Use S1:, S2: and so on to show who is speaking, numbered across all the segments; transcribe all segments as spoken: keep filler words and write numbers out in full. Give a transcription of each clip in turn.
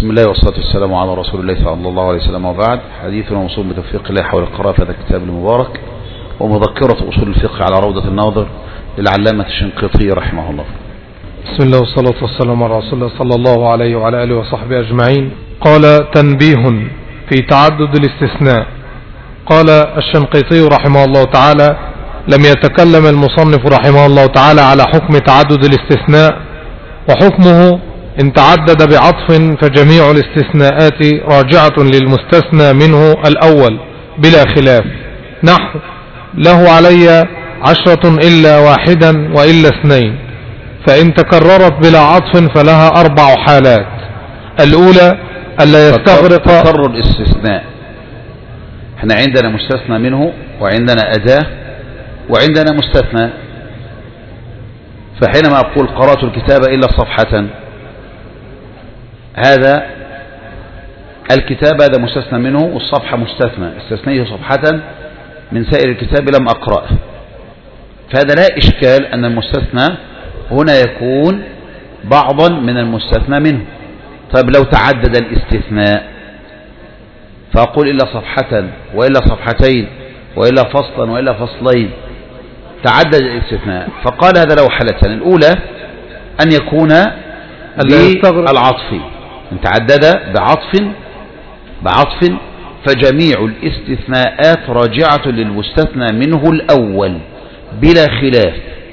S1: بسم الله والصلاة والسلام على رسول الله صلى الله عليه وسلم، وبعد. حديثنا موصول بتوفيق الله حول القراءة في هذا الكتاب المبارك، ومذكرة أصول الفقه على روضة الناظر للعلامة الشنقيطي رحمه الله.
S2: بسم الله والصلاة والسلام على رسول الله صلى الله عليه وعلى آله وصحبه أجمعين. قال: تنبيه في تعدد الاستثناء. قال الشنقيطي رحمه الله تعالى: لم يتكلم المصنف رحمه الله تعالى على حكم تعدد الاستثناء، وحكمه إن تعدد بعطف فجميع الاستثناءات راجعة للمستثنى منه الأول بلا خلاف، نحو: له علي عشرة إلا واحدا وإلا اثنين. فإن تكررت بلا عطف فلها أربع حالات. الأولى ألا يستغرق
S1: تكرر الاستثناء. احنا عندنا مستثنى منه، وعندنا أداة، وعندنا مستثنى. فحينما أقول قرأت الكتاب إلا صفحة، هذا الكتاب هذا مستثنى منه، والصفحة مستثنى، استثنيه صفحة من سائر الكتاب لم أقرأه. فهذا لا إشكال أن المستثنى هنا يكون بعضا من المستثنى منه. طيب لو تعدد الاستثناء فأقول إلا صفحة وإلا صفحتين وإلا فصلا وإلا فصلين، تعدد الاستثناء. فقال هذا له حالتان: الأولى أن يكون بالعطف، ان تعدد بعطف بعطف فجميع الاستثناءات راجعة للمستثنى منه الأول بلا خلاف.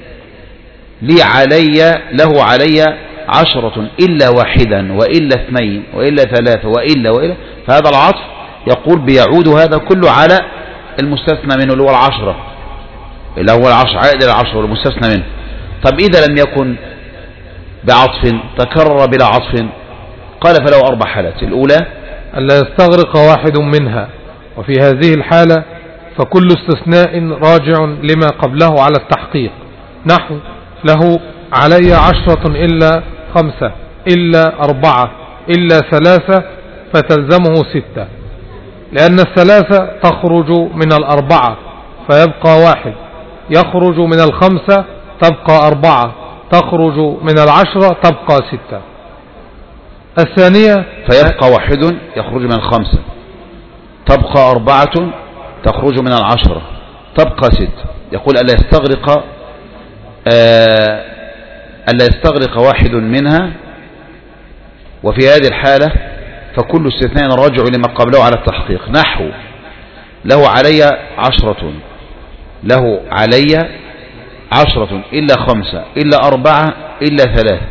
S1: لي علي له علي عشرة إلا واحدا وإلا اثنين وإلا ثلاثة وإلا وإلا، فهذا العطف يقول بيعود هذا كله على المستثنى منه اللي هو العشرة، اللي هو العشرة عائد العشرة والمستثنى منه. طب إذا لم يكن بعطف، تكرر بلا عطف، قال فله أربع حالات. الأولى
S2: ألا يستغرق واحد منها، وفي هذه الحالة فكل استثناء راجع لما قبله على التحقيق، نحو: له علي عشرة إلا خمسة إلا أربعة إلا ثلاثة، فتلزمه ستة، لأن الثلاثة تخرج من الأربعة فيبقى واحد، يخرج من الخمسة تبقى أربعة، تخرج من العشرة تبقى ستة. الثانية
S1: فيبقى واحد يخرج من الخمسة، تبقى أربعة تخرج من العشرة، تبقى ستة. يقول ألا يستغرق آه ألا يستغرق واحد منها، وفي هذه الحالة فكل استثناء راجع لما قبله على التحقيق، نحو: له علي عشرة له علي عشرة إلا خمسة إلا أربعة إلا ثلاثة،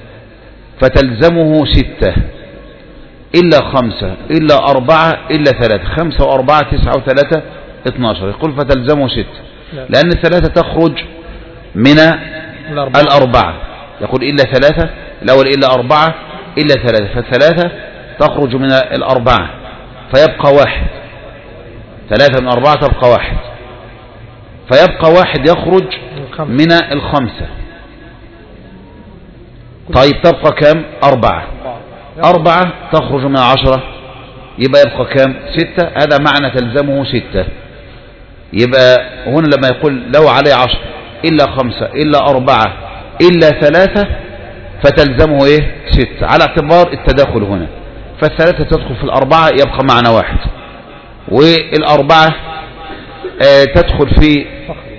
S1: فتلزمه ستة، إلا خمسة إلا أربعة إلا ثلاثة، خمسة وأربعة تسعة وثلاثة اثناشر. يقول فتلزمه ستة، لأن الثلاثة تخرج من الأربعة. يقول إلا ثلاثة، الأول إلا أربعة إلا ثلاثة، فالثلاثة تخرج من الأربعة فيبقى واحد، ثلاثة من أربعة تبقى واحد، فيبقى واحد يخرج من الخمسة. طيب تبقى كم؟ أربعة، أربعة تخرج من عشرة، يبقى يبقى كم؟ ستة. هذا معنى تلزمه ستة. يبقى هنا لما يقول لو عليه عشرة إلا خمسة إلا أربعة إلا ثلاثة، فتلزمه إيه؟ ستة، على اعتبار التداخل هنا. فالثلاثة تدخل في الأربعة يبقى معنى واحد، والأربعة آه تدخل في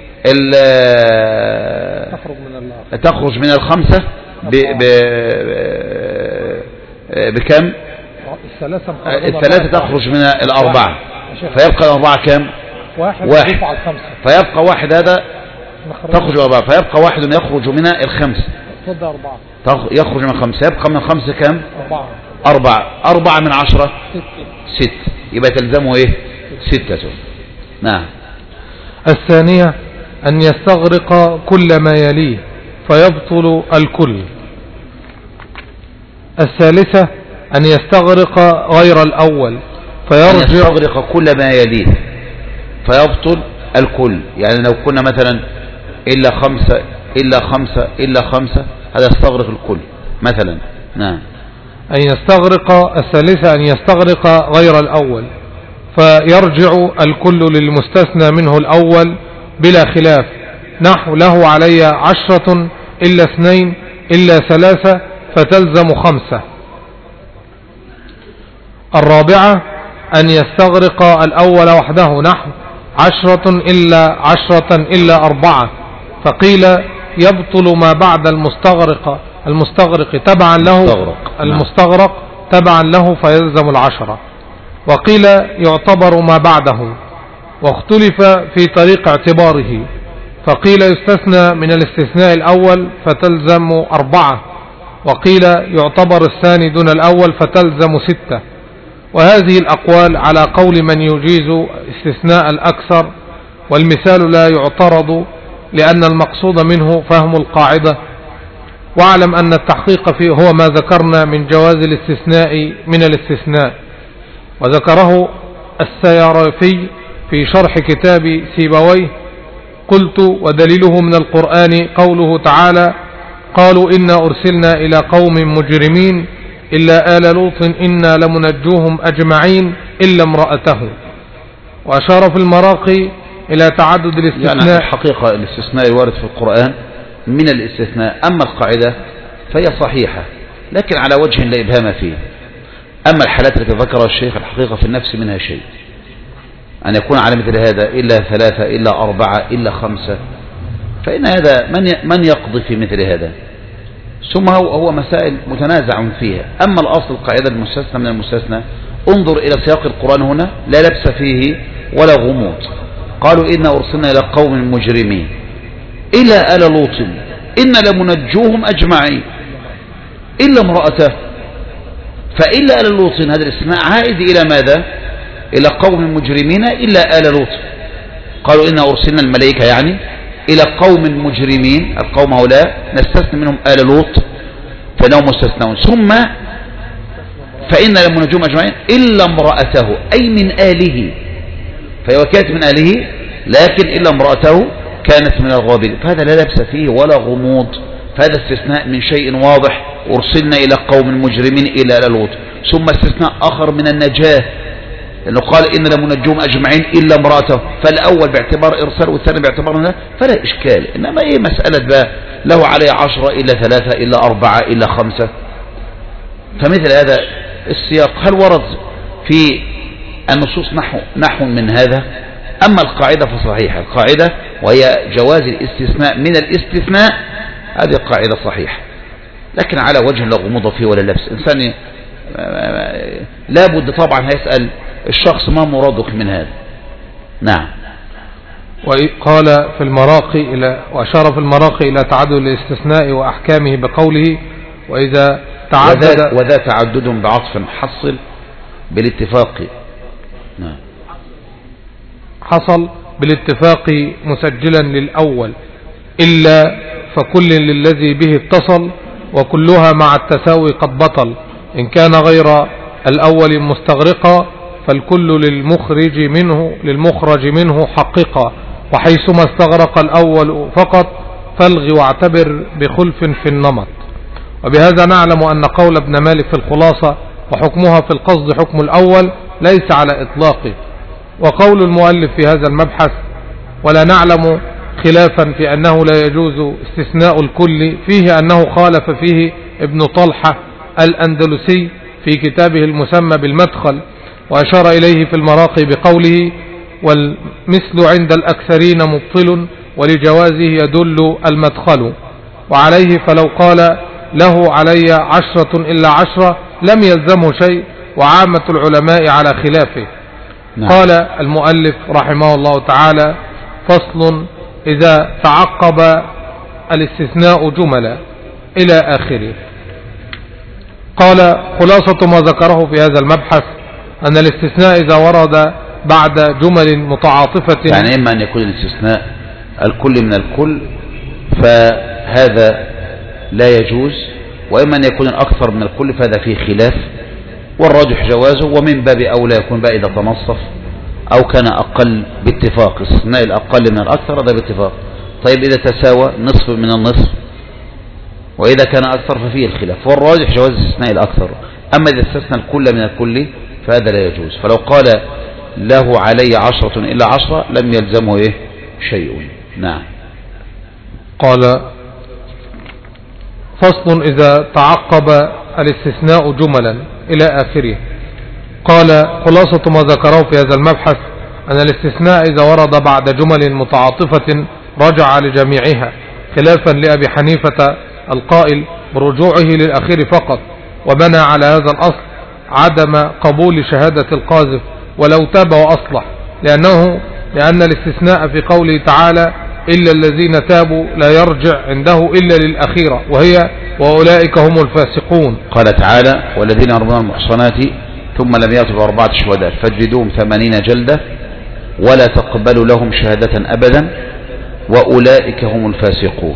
S1: تخرج من الخمسة بكم؟ الثلاثة تخرج من الأربعة، فيبقى الأربعة كم؟ واحد. فيبقى واحد، هذا تخرج من الأربعة، فيبقى واحد يخرج من الخمسة، يخرج من الخمسة، يبقى من الخمسة كم؟ أربعة. أربعة من عشرة ست، يبقى تلزمه إيه؟ ستة. نعم.
S2: الثانية أن يستغرق كل ما يليه فيبطل الكل. الثالثة أن يستغرق غير الأول فيرجع. أن
S1: يستغرق كل ما يليه فيبطل الكل، يعني لو كنا مثلا إلا خمسة إلا خمسة إلا خمسة، هذا يستغرق الكل مثلا. نعم.
S2: أن يستغرق الثالثة أن يستغرق غير الأول فيرجع الكل للمستثنى منه الأول بلا خلاف، نحو: له علي عشرة إلا اثنين إلا ثلاثة، فتلزم خمسة. الرابعة أن يستغرق الأول وحده نحو عشرة إلا عشرة إلا أربعة، فقيل يبطل ما بعد المستغرق المستغرق تبعا له
S1: المستغرق,
S2: المستغرق تبعا له فيلزم العشرة، وقيل يعتبر ما بعده، واختلف في طريق اعتباره، فقيل يستثنى من الاستثناء الأول فتلزم أربعة، وقيل يعتبر الثاني دون الأول فتلزم ستة. وهذه الأقوال على قول من يجيز استثناء الأكثر، والمثال لا يعترض لأن المقصود منه فهم القاعدة. واعلم أن التحقيق فيه هو ما ذكرنا من جواز الاستثناء من الاستثناء، وذكره السيرافي في شرح كتاب سيبويه. قلت ودليله من القرآن قوله تعالى: قالوا إنا أرسلنا إلى قوم مجرمين إلا آل لوط إنا لمنجوهم أجمعين إلا امرأته. وأشار في المراقي إلى تعدد الاستثناء.
S1: يعني الحقيقة الاستثناء الوارد في القرآن من الاستثناء، أما القاعدة فهي صحيحة لكن على وجه لا إبهام فيه. أما الحالات التي ذكرها الشيخ الحقيقة في النفس منها شيء، أن يكون على مثل هذا إلا ثلاثة إلا أربعة إلا خمسة، فإن هذا من من يقضي في مثل هذا، ثم هو, هو مسائل متنازع فيها. أما الأصل القاعدة المستثنى من المستثنى، انظر إلى سياق القرآن هنا لا لبس فيه ولا غموض. قالوا إنا أرسلنا إلى قوم مجرمين إلا آل لوط إنا لمنجوهم أجمعين إلا امرأته، فإلا آل لوط هذا الاستثناء عائد إلى ماذا؟ إلى قوم مجرمين إلا آل لوط. قالوا إنا أرسلنا الملائكة يعني إلى قوم مجرمين، القوم هؤلاء نستثنى منهم آل لوط فإنهم مستثنون، ثم فإنا لمنجوهم أجمعين إلا امرأته أي من آله، فهي كانت من آله لكن إلا امرأته كانت من الغابرين، فهذا لا لبس فيه ولا غموض، فهذا استثناء من شيء واضح. أرسلنا إلى قوم مجرمين إلى آل لوط، ثم استثناء آخر من النجاة لأنه قال إن لمنجوهم أجمعين إلا امرأته، فالأول باعتبار إرسال والثاني باعتبار نجاة، فلا إشكال. إنما إيه مسألة بقى له عليه عشرة إلا ثلاثة إلا أربعة إلا خمسة، فمثل هذا السياق هل ورد في النصوص نحو, نحو من هذا؟ أما القاعدة فصحيحة، القاعدة وهي جواز الاستثناء من الاستثناء هذه قاعدة صحيحة، لكن على وجه لا غموض فيه ولا لبس. إنسان لابد طبعا هيسأل الشخص ما مرادك من هذا. نعم.
S2: وقال في المراقي إلى وأشار في المراقي إلى تعدد الاستثناء وأحكامه بقوله: وإذا تعدد
S1: وذا, وذا تعدد بعطف حصل بالاتفاق. نعم.
S2: حصل بالاتفاق مسجلا للأول إلا فكل للذي به اتصل، وكلها مع التساوي قد بطل، إن كان غير الأول مستغرقا فالكل للمخرج منه للمخرج منه حقيقا، وحيثما استغرق الأول فقط فالغ واعتبر بخلف في النمط. وبهذا نعلم أن قول ابن مالك في الخلاصة: وحكمها في القصد حكم الأول، ليس على إطلاقه. وقول المؤلف في هذا المبحث: ولا نعلم خلافا في أنه لا يجوز استثناء الكل، فيه أنه خالف فيه ابن طلحة الأندلسي في كتابه المسمى بالمدخل، وأشار إليه في المراقي بقوله: والمثل عند الأكثرين مبطل ولجوازه يدل المدخل. وعليه فلو قال له علي عشرة إلا عشرة لم يلزمه شيء، وعامة العلماء على خلافه. نعم. قال المؤلف رحمه الله تعالى: فصل: إذا تعقب الاستثناء جملا إلى آخره. قال: خلاصة ما ذكره في هذا المبحث أن الاستثناء إذا ورد بعد جمل متعاطفة،
S1: يعني إما أن يكون الاستثناء الكل من الكل فهذا لا يجوز، وإما أن يكون الأكثر من الكل فهذا فيه خلاف، والراجح جوازه، ومن باب أولى يكون بقى إذا تنصف أو كان أقل باتفاق. الاستثناء الأقل من الأكثر هذا باتفاق. طيب إذا تساوى نصف من النصف وإذا كان أكثر ففيه الخلاف، والراجح جواز الاستثناء الأكثر. أما إذا استثنى الكل من الكل فهذا لا يجوز. فلو قال له علي عشرة إلا عشرة لم يلزمه إيه شيء. نعم.
S2: قال: فصل: إذا تعقب الاستثناء جملا إلى آخره. قال خلاصة ما ذكره في هذا المبحث أن الاستثناء إذا ورد بعد جمل متعاطفة رجع لجميعها، خلافا لأبي حنيفة القائل برجوعه للأخير فقط، وبنى على هذا الأصل عدم قبول شهادة القاذف ولو تاب وأصلح، لأنه لأن الاستثناء في قوله تعالى إلا الذين تابوا لا يرجع عنده إلا للأخيرة، وهي وأولئك هم الفاسقون.
S1: قال تعالى والذين يرمون المحصنات ثم لم يأتوا بأربعة شهداء فاجلدوهم ثمانين جلدة ولا تقبلوا لهم شهادة أبدا وأولئك هم الفاسقون.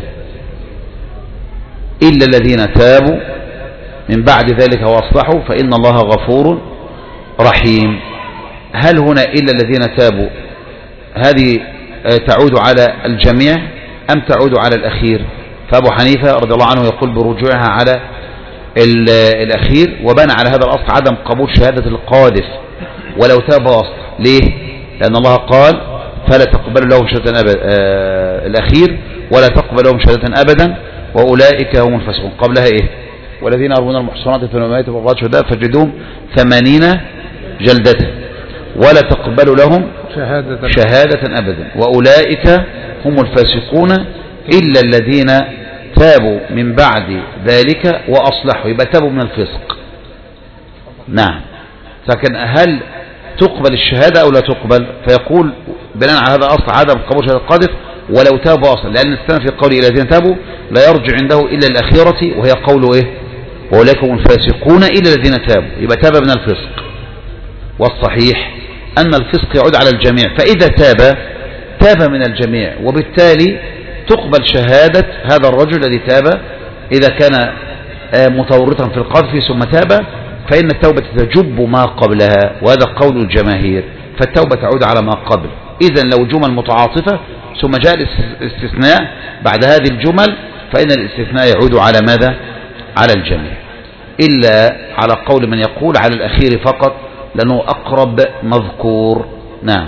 S1: إلا الذين تابوا من بعد ذلك وأصلحوا فإن الله غفور رحيم. هل هنا إلا الذين تابوا هذه تعود على الجميع أم تعود على الأخير؟ فأبو حنيفة رضي الله عنه يقول برجوعها على الأخير، وبنى على هذا الأصل عدم قبول شهادة القاذف ولو تاب وأصلح. ليه؟ لأن الله قال فلا تقبل لهم شهادة أبدا آه الأخير ولا تقبل لهم شهادة أبدا وأولئك هم الفاسقون. قبلها إيه؟ والذين يرمون المحصنات ثم لم يأتوا بأربعة شهداء فاجلدوهم ثمانين جلدة ولا تقبل لهم
S2: شهادة,
S1: شهادة أبدا وأولئك هم الفاسقون إلا الذين تابوا من بعد ذلك وأصلحوا، يبقى تابوا من الفسق. نعم. لكن هل تقبل الشهادة أو لا تقبل؟ فيقول بناء على هذا أصل عدم قبول شهادة القاذف ولو تابوا أصلا، لأن السنة في قوله الذين تابوا لا يرجع عنده إلا الأخيرة، وهي قوله إيه؟ وأولئك هم الفاسقون إلا الذين تابوا، يبقى تاب من الفسق. والصحيح أن الفسق يعود على الجميع، فإذا تاب تاب من الجميع، وبالتالي تقبل شهادة هذا الرجل الذي تاب إذا كان متورطا في القذف ثم تاب، فإن التوبة تجب ما قبلها، وهذا قول الجماهير، فالتوبة تعود على ما قبل. إذن لو جمل متعاطفة ثم جاء الاستثناء بعد هذه الجمل فإن الاستثناء يعود على ماذا؟ على الجميع، إلا على قول من يقول على الأخير فقط لأنه أقرب مذكور. نعم.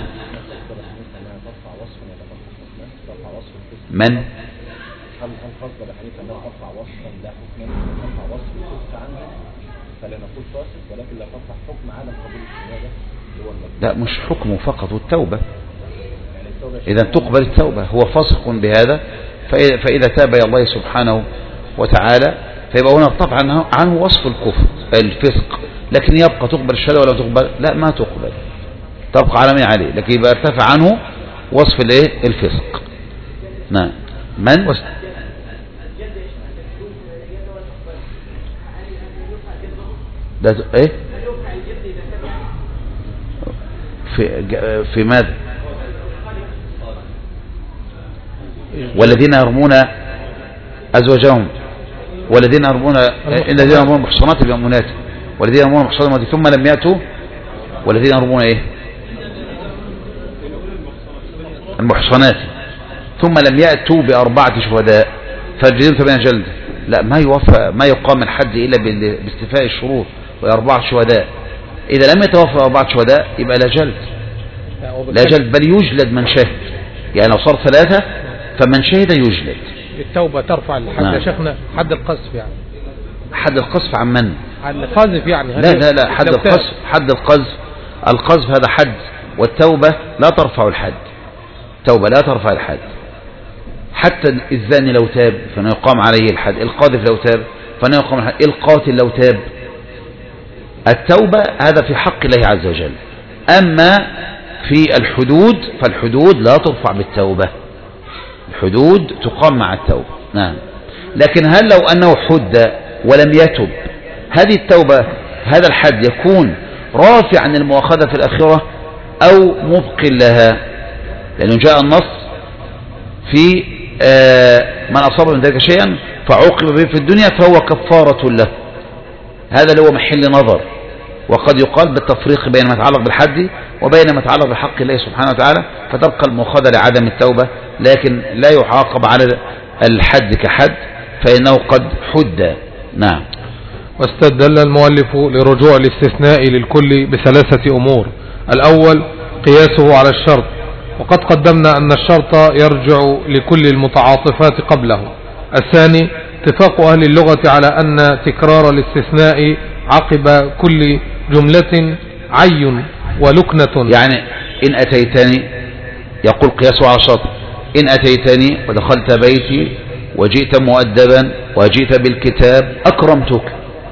S1: من؟ لا مش حكمه فقط والتوبة، إذا تقبل التوبة، هو فاسق بهذا فإذا تاب إلى الله سبحانه وتعالى فيبقى هنا طبعا عنه وصف الكفر الفسق، لكن يبقى تقبل الشهادة ولا تقبل؟ لا ما تقبل، تبقى على ما عليه، لكن يبقى ارتفع عنه وصف الايه؟ الفسق. نعم. من؟ وست... ده ايه؟ في في ماذا؟ والذين يرمون أزواجهم والذين يرمون الذين يرمون محصنات المؤمنات والذين يرمون محصنات ثم لم يأتوا والذين يرمون ايه؟ المحصنات ثم لم يأتوا بأربعة شهداء فاجلدوهم ثمانين جلدة. لا ما يوفى ما يقام الحد إلا باستيفاء الشروط وأربعة شهداء. إذا لم يتوفى أربعة شهداء يبقى لا جلد لا جلد بل يجلد من شهد، يعني لو صار ثلاثة فمن شهد يجلد.
S2: التوبة ترفع الحد. نعم. يا شيخنا حد القذف يعني
S1: حد القذف عن من؟
S2: عن القذف يعني.
S1: لا لا لا حد القذف حد القذف القذف هذا حد، والتوبة لا ترفع الحد، التوبة لا ترفع الحد. حتى الزاني لو تاب فإنه يقام عليه الحد، القاذف لو تاب فإنه يقام الحد، القاتل لو تاب. التوبة هذا في حق الله عز وجل، أما في الحدود فالحدود لا ترفع بالتوبة، الحدود تقام مع التوبة. نعم. لكن هل لو أنه حد ولم يتب هذه التوبة هذا الحد يكون رافع عن المؤاخذة في الآخرة أو مبقل لها؟ لأنه جاء النص في من أصاب من ذلك شيئا فعوقب به في الدنيا فهو كفارة له، هذا اللي هو محل نظر. وقد يقال بالتفريق بين ما يتعلق بالحد وبين ما يتعلق بحق الله سبحانه وتعالى، فتبقى المؤاخذة لعدم التوبة، لكن لا يعاقب على الحد كحد فإنه قد حد. نعم.
S2: واستدل المؤلف لرجوع الاستثناء للكل بثلاثة أمور. الأول قياسه على الشرط، وقد قدمنا أن الشرط يرجع لكل المتعاطفات قبله. الثاني اتفاق أهل اللغة على أن تكرار الاستثناء عقب كل جملة عي ولكنة.
S1: يعني إن أتيتني يقول قياسه على شرط، إن أتيتني ودخلت بيتي وجئت مؤدبا وجئت بالكتاب أكرمتك.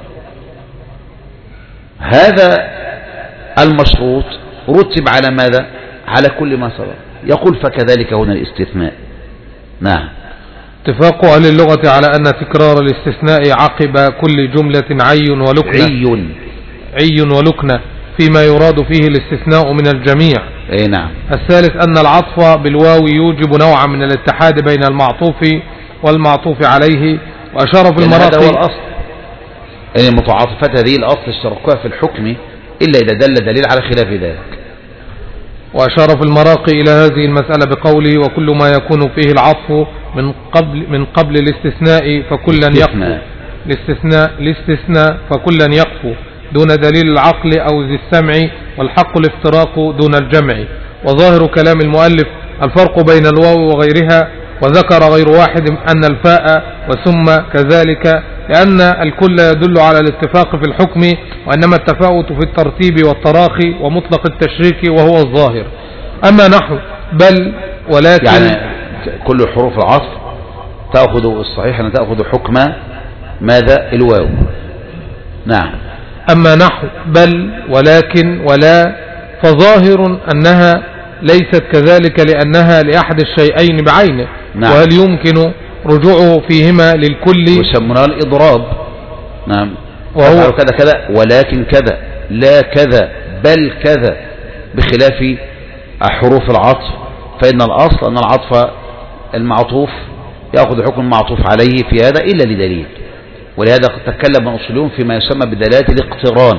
S1: هذا المشروط رتب على ماذا؟ على كل ما سبق. يقول فكذلك هنا الاستثناء. نعم.
S2: اتفاق أهل اللغة على أن تكرار الاستثناء عقب كل جملة عي ولكنة
S1: عي
S2: عي ولكنة فيما يراد فيه الاستثناء من الجميع.
S1: اي نعم.
S2: الثالث أن العطف بالواو يوجب نوعا من الاتحاد بين المعطوف والمعطوف عليه، وأشار في المراقي.
S1: هذا هو الأصل، ان المتعاطفات هذه الأصل اشتركوها في الحكم إلا إذا دل دليل على خلاف ذلك.
S2: وأشار في المراقي إلى هذه المسألة بقوله وكل ما يكون فيه العطف من قبل من قبل الاستثناء فكلا يقف الاستثناء الاستثناء فكلا يقف دون دليل العقل أو ذي السمع، والحق الافتراق دون الجمع. وظاهر كلام المؤلف الفرق بين الواو وغيرها، وذكر غير واحد أن الفاء وثم كذلك، لأن الكل يدل على الاتفاق في الحكم، وإنما التفاوت في الترتيب والتراخي ومطلق التشريك وهو الظاهر. أما نحو بل ولكن،
S1: يعني كل حروف العطف تأخذ الصحيح أن تأخذ حكم ماذا؟ الواو. نعم.
S2: أما نحو بل ولكن ولا فظاهر أنها ليست كذلك لأنها لأحد الشيئين بعينه. نعم. وهل يمكن رجوعه فيهما للكل؟
S1: يسمونها الإضراب. نعم.
S2: وهو
S1: كذا كذا ولكن كذا لا كذا بل كذا، بخلاف حروف العطف فإن الأصل أن العطف المعطوف يأخذ حكم المعطوف عليه في هذا إلا لدليل. ولهذا قد تكلم الأصوليون فيما يسمى بدلالة الاقتران.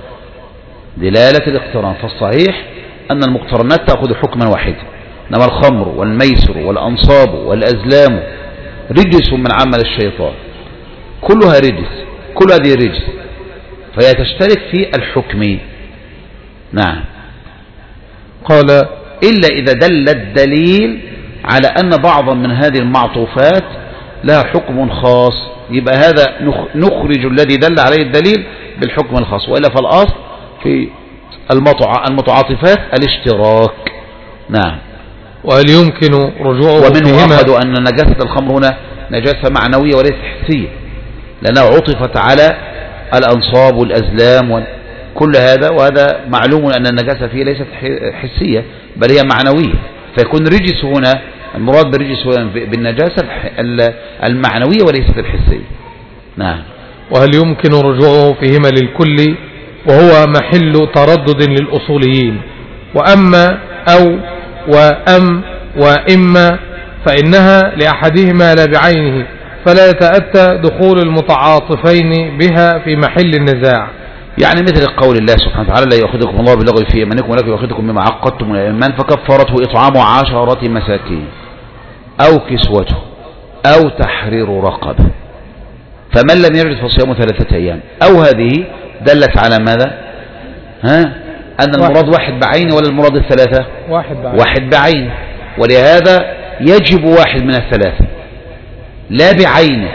S1: دلالة الاقتران فالصحيح أن المقترنات تأخذ حكما واحدا، إنما الخمر والميسر والأنصاب والأزلام رجس من عمل الشيطان، كلها رجس، كل هذه رجس، فهي تشترك في الحكم. نعم.
S2: قال
S1: إلا إذا دل الدليل على أن بعضا من هذه المعطوفات لها حكم خاص، يبقى هذا نخرج الذي دل عليه الدليل بالحكم الخاص، وإلا فالأصل في المتعاطفات الاشتراك. نعم.
S2: وهل يمكن رجوعه
S1: ومنه أخذوا أن نجاسة الخمر هنا نجاسة معنوية وليست حسية، لأنها عطفت على الأنصاب والأزلام وكل هذا، وهذا معلوم أن النجاسة فيه ليست حسية بل هي معنوية، فيكون رجس هنا المراد بالرجس هنا بالنجاسة المعنوية وليست الحسية. نعم.
S2: وهل يمكن رجوعه فيهما للكل، وهو محل تردد للأصوليين. وأما أو وأم وإما فإنها لأحدهما لا بعينه، فلا يتأتى دخول المتعاطفين بها في محل النزاع.
S1: يعني مثل قول الله سبحانه وتعالى لا يأخذكم الله باللغو في أيمانكم ولكن يأخذكم بما عقدتم الأيمان فكفرته إطعام عشرة مساكين أو كسوته أو تحرير رقبة، فمن لم يجد فصيام ثلاثة أيام. أو هذه دلت على ماذا؟ ها؟ أن المراد واحد بعين ولا المراد الثلاثة؟
S2: واحد بعين.
S1: واحد بعين، ولهذا يجب واحد من الثلاثة لا بعينه.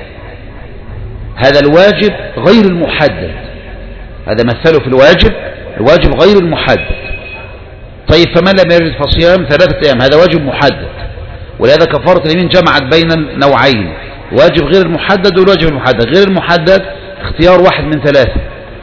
S1: هذا الواجب غير المحدد، هذا مثله في الواجب، الواجب غير المحدد. طيب فمن لم يجد فصيام ثلاثة أيام، هذا واجب محدد، ولهذا كفارة اليمين جمعت بين النوعين، واجب غير المحدد والواجب المحدد. غير المحدد اختيار واحد من ثلاثة.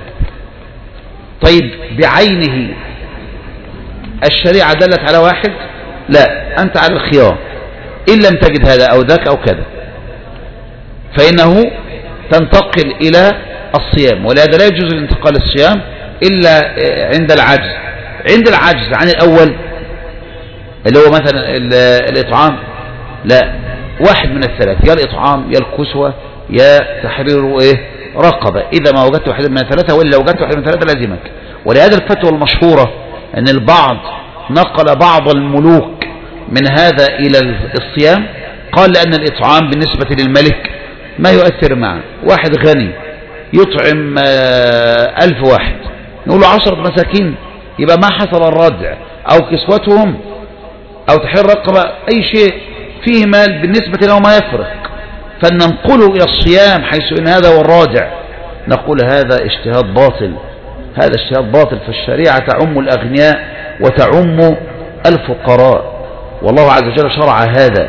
S1: طيب بعينه الشريعة دلت على واحد؟ لا، أنت على الخيار، إن لم تجد هذا أو ذاك أو كذا فإنه تنتقل إلى الصيام، ولهذا لا يجوز الانتقال الصيام إلا عند العجز. عند العجز عن الأول اللي هو مثلا الإطعام، لا، واحد من الثلاث، يا الإطعام يا الكسوة يا تحرير إيه رقبة، إذا ما وجدت واحد من الثلاثة، وإلا لو وجدت واحد من الثلاثة لازمك. ولهذا الفتوى المشهورة أن البعض نقل بعض الملوك من هذا إلى الصيام، قال لأن الإطعام بالنسبة للملك ما يؤثر معه. واحد غني يطعم ألف واحد، نقول له عشرة مساكين، يبقى ما حصل الردع أو كسوتهم أو تحرير رقبة أي شيء فيه مال بالنسبة له ما يفرق، فننقله إلى الصيام حيث إن هذا هو الراجع. نقول هذا اجتهاد باطل، هذا اشتراط باطل. فالشريعة تعم الأغنياء وتعم الفقراء، والله عز وجل شرع هذا.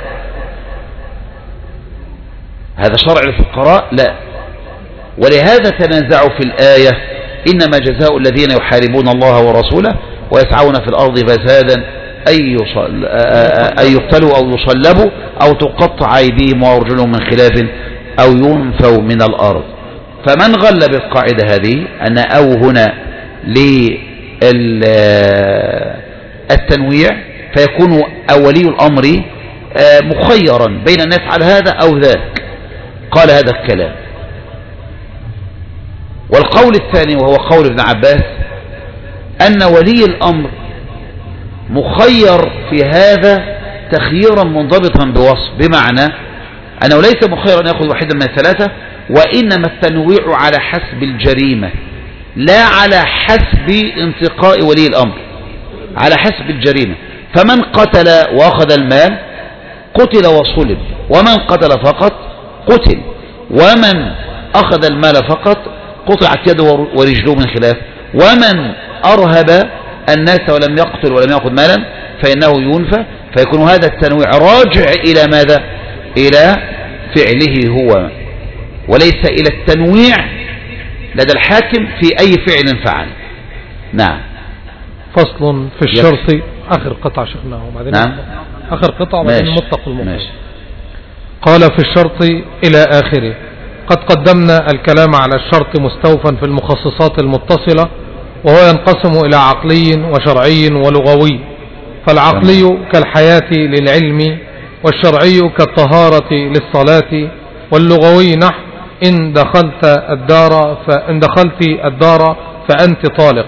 S1: هذا شرع الفقراء؟ لا. ولهذا تنازعوا في الآية: إنما جزاء الذين يحاربون الله ورسوله ويسعون في الأرض فسادا أن يقتلوا أو يصلبوا أو تقطع أيديهم وأرجلهم من خلاف أو ينفوا من الأرض. فمن غل بالقاعدة هذه أن أو هنا للتنويع فيكون ولي الأمر مخيرا بين أن يفعل هذا أو ذاك، قال هذا الكلام. والقول الثاني وهو قول ابن عباس أن ولي الأمر مخير في هذا تخييرا منضبطا بوصف، بمعنى أنه ليس مخيرا يأخذ واحدا من الثلاثة، وإنما التنويع على حسب الجريمة لا على حسب انتقاء ولي الأمر، على حسب الجريمة. فمن قتل وأخذ المال قتل وصلب، ومن قتل فقط قتل، ومن أخذ المال فقط قطعت يده ورجله من خلاف، ومن أرهب الناس ولم يقتل ولم يأخذ مالا فإنه ينفى. فيكون هذا التنويع راجع إلى ماذا؟ إلى فعله هو، وليس إلى التنويع لدى الحاكم في أي فعل فعل. نعم.
S2: فصل في الشرط. آخر قطع شيخنا وبعدين
S1: نعم.
S2: آخر قطع وبعدين المطلق والمقيد.
S1: قال
S2: في الشرط إلى آخره: قد قدمنا الكلام على الشرط مستوفا في المخصصات المتصلة، وهو ينقسم إلى عقلي وشرعي ولغوي. فالعقلي كالحياة للعلم، والشرعي كالطهارة للصلاة، واللغوي نحو إن دخلت الدار فإن دخلت الدار فأنت طالق.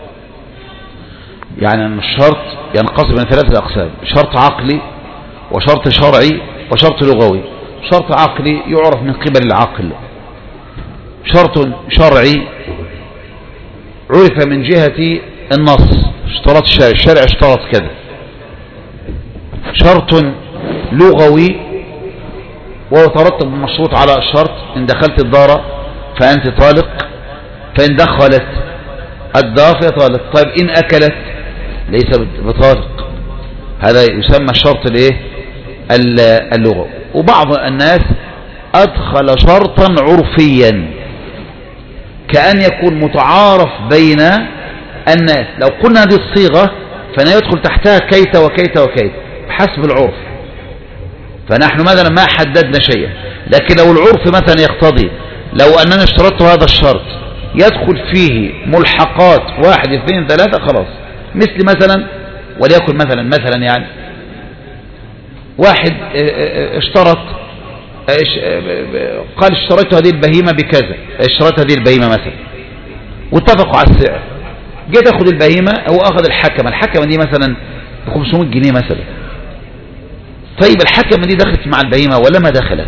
S1: يعني أن الشرط ينقسم من ثلاثة أقسام: شرط عقلي وشرط شرعي وشرط لغوي. شرط عقلي يعرف من قبل العقل، شرط شرعي عرف من جهة النص، اشترط الشارع، الشارع اشترط كذا. شرط لغوي وهو ترتب المشروط على الشرط: إن دخلت الدار فأنت طالق، فإن دخلت الدار فهي طالق. طيب إن أكلت ليس بطالق. هذا يسمى الشرط الايه اللغوي. وبعض الناس أدخل شرطا عرفيا كأن يكون متعارف بين الناس. لو قلنا هذه الصيغة فأنا يدخل تحتها كيت وكيت وكيت بحسب العرف، فنحن مثلا ما حددنا شيئا. لكن لو العرف مثلا يقتضي لو أننا اشترطت هذا الشرط يدخل فيه ملحقات واحد اثنين ثلاثة خلاص. مثل مثلا وليكن مثلا مثلا يعني واحد اشترط قال اشتريت هذه البهيمة بكذا، اشتريت هذه البهيمة مثلا واتفقوا على السعر. جيت اخذ البهيمة، هو اخذ الحكمة، الحكمة دي مثلا خمسمائة جنيه مثلا. طيب الحكمة دي دخلت مع البهيمة ولا ما دخلت؟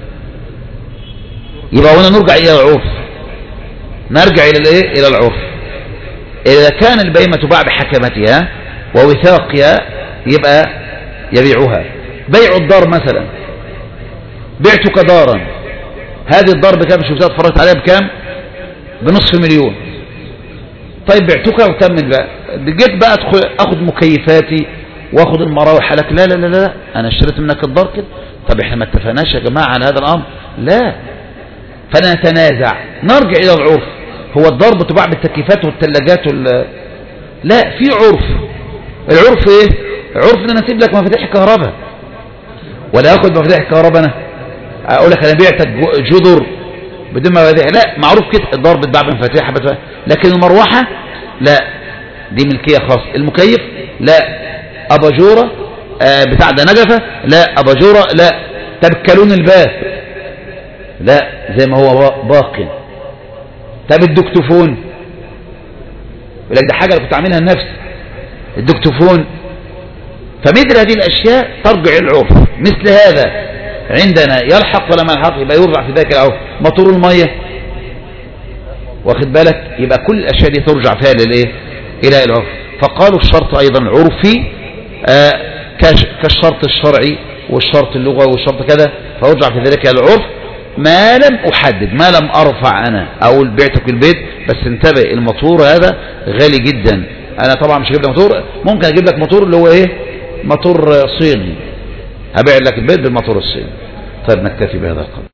S1: يبقى هنا نرجع الى العرف، نرجع الى الايه الى العرف. اذا كان البهيمة تباع بحكمتها ووثاقها يبقى يبيعها. بيع الدار مثلا، بعتك دارا، هذه الدار بكام؟ شفتها اتفرجت عليها بكام؟ بنصف مليون. طيب بعتك وكمل بقى. جيت بقى ادخل اخذ مكيفاتي واخذ المراوح، لك لا لا لا لا انا اشتريت منك الدار كده. طب احنا ما اتفقناش يا جماعه على هذا الامر؟ لا. فنتنازع، نرجع الى العرف. هو الدار بتباع بالتكييفات والثلاجات وال... لا، في عرف. العرف ايه؟ عرف ان انا اسيب لك مفاتيح الكهرباء ولا اخذ مفاتيح الكهرباء انا اقول لك انا بعتك جدر بدون مفاتيح. لا، معروف كده الدار بتباع بمفاتيح. لكن المروحه لا، دي ملكيه خاصه. المكيف لا، اباجوره آه بتاع ده نجفه لا، اباجوره لا. طب كالون الباب لا زي ما هو باقي. طب الدكتوفون يقول لك ده حاجه اللي كنت عاملها لنفسي الدكتوفون. فمثل هذه الاشياء ترجع العرف. مثل هذا عندنا يلحق ولا ما يلحق يبقى يرجع في ذاك العرف. موتور الميه واخد بالك، يبقى كل الاشياء دي ترجع فيها للايه الى العرف. فقالوا الشرط ايضا عرفي آه كالشرط الشرعي والشرط اللغوي والشرط كذا، فيرجع في ذلك العرف ما لم احدد، ما لم ارفع انا اقول بعتك البيت بس انتبه، الموتور هذا غالي جدا. انا طبعا مش هجيب لك موتور، ممكن اجيب لك موتور اللي هو ايه، موتور صيني، هبيع لك البيت بالموتور الصيني. طيب نكتفي بهذا القدر.